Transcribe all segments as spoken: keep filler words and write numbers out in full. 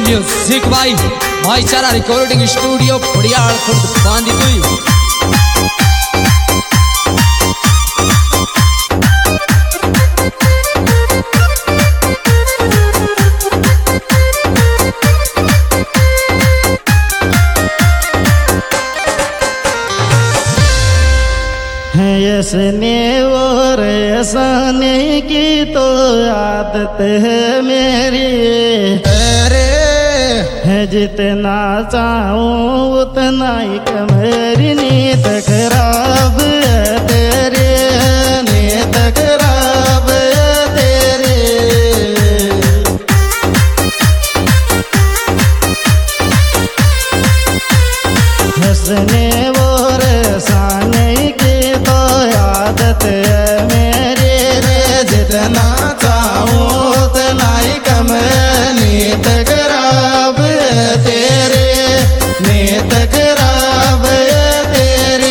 Music by Bhaichara recording studio Khadiyal Khurd Bandipur. यसने और ऐसाने की तो आदत है मेरी, अरे है जितना चाहूं उतना ही मेरी नीत खराब है तेरी, नीत खराब है तेरी। हंसने और ऐसाने की तो आदत है मेरी रे, जितना चाहूं उतना ही कम नीत खराब है तेरे, नीत खराब है तेरे।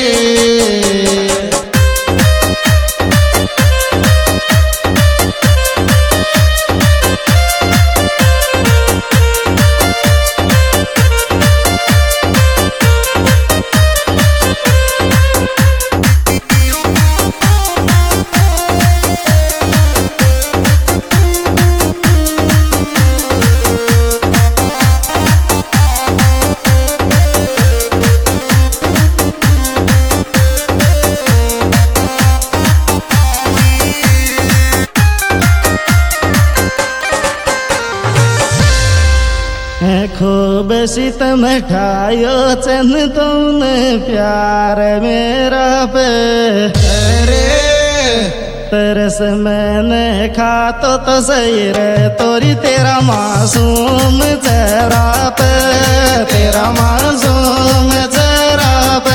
खूब सितम ठायो चंद तुमने प्यार मेरा पे, अरे तरस मैंने खा तो तो सही रे तोरी तेरा मासूम चेहरा पे, तेरा मासूम चेहरा पे।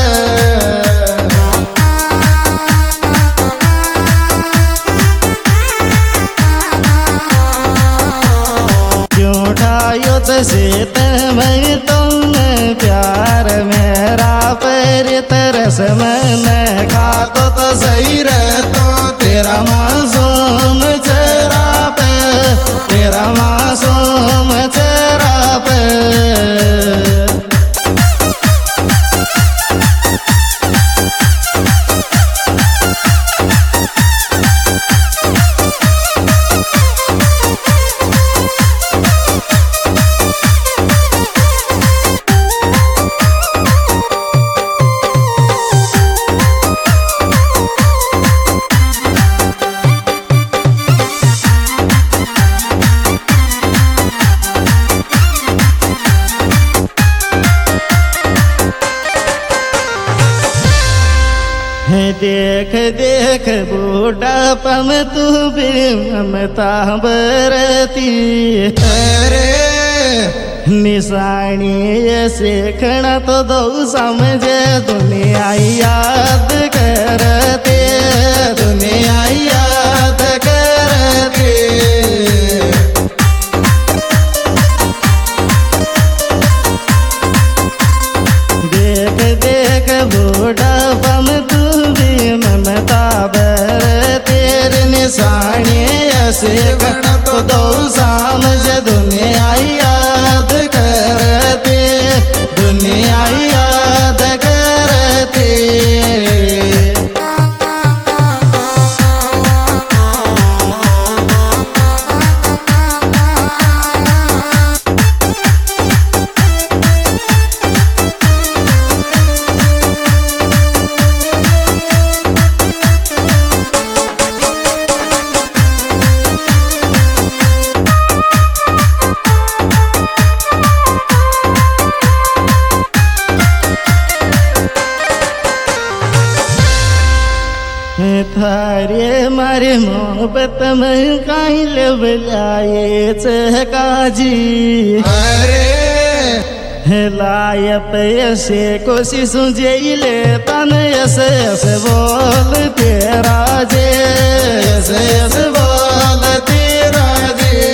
क्यों ठायो सीत मैं तुमने प्यार मेरा पैर, तरस मैंने खा तो तो सही रहे तो तेरा मासूम चेहरा पे, तेरा मासूम चेहरा पे। देख देख बूढ़ापन तू भी ममता बरती, अरे निशानी ऐसे खड़ा तो दो समझे दुनिया याद करते, दुनिया याद करते। देख देख बूढ़ापन तू भी ममता बर तेरे निशानी ऐसे गण तो दो समझ दुनिया याद करते, दुनिया याद करते। थारे मारे मोहब्बत में कहीं ले बुलाए काजी, अरे लायत ऐसे कोशिश जेले तन ऐसे ऐसे बोल तेरा जे, ऐसे ऐसे बोल तेरा जे।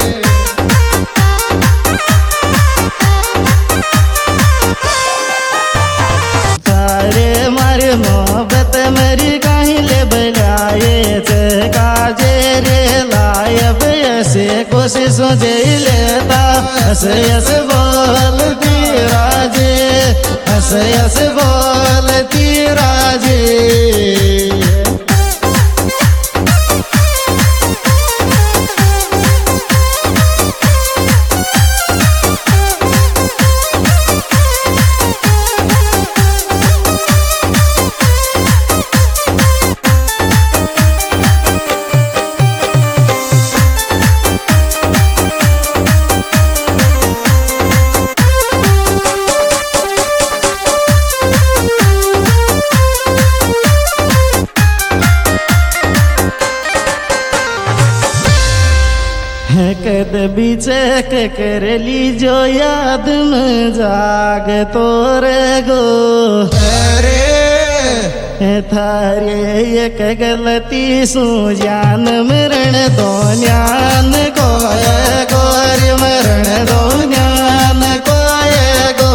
थारे मारे मोहब्बत मेरी कहीं ले बुलाए काजे रे, लायब ऐसे को कोशिश जे लेता ऐसे ऐसे बोलती राजे ऐसे ऐसे बोलती राजे कद बीचे के कर ली जो याद में जाग तोरे गो अरे थारे एक गलती सु जान मरण दो ज्ञान कोय गोर मरण दो ज्ञान कोय गो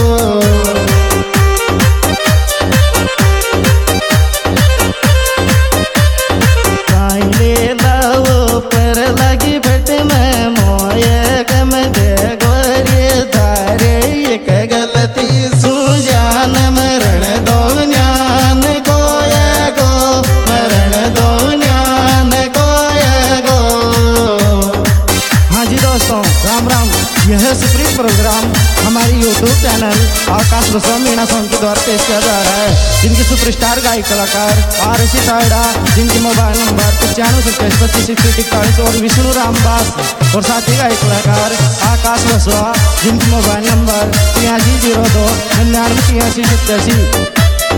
यह सुप्रीम प्रोग्राम हमारी YouTube channel Akash Baswa Meena song के द्वारा पेश किया जा रहा है जिनके सुपरस्टार गायक कलाकार आर एस टायडा जिनके मोबाइल नंबर पचानवे सत्ताईस पच्चीस इकसठ इकतालीस और विष्णु रामदास और साथी गायक कलाकार आकाश बसवा जिनके मोबाइल नंबर तिरासी जीरो दो निन्यानवे तिरासी सत्तासी।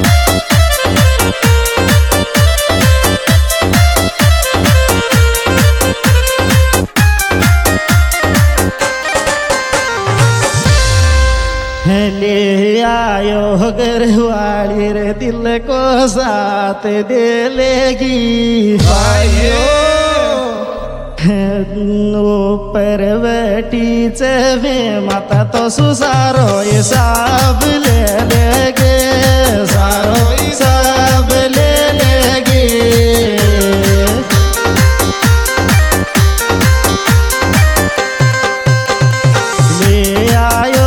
ले आयो घरवाली रे दिल को साथ दे लेगी ऊपर बैठी चवे माता तो सुसारो हिसाब ले लेगे सारो हिसाब ले लेगी ले आयो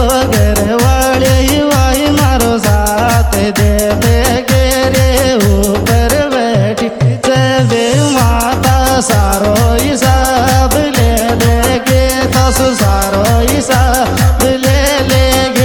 दे देगे रे ऊपर बैठी चवे माता सारो हिसाब ले लेगे दस सारो हिसाब ले लेगे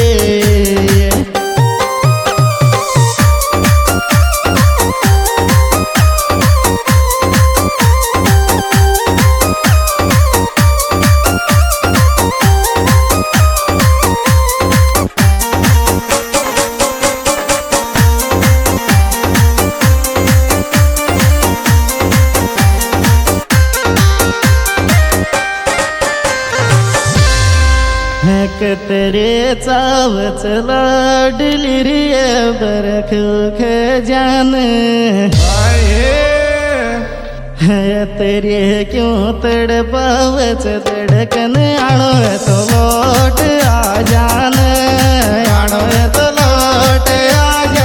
तेरे चावच लाडली रे बरख खे जान है तेरे क्यों तड़पावच तड़कन आनो है तो लौट आ जान आनो है तो लौट आ जान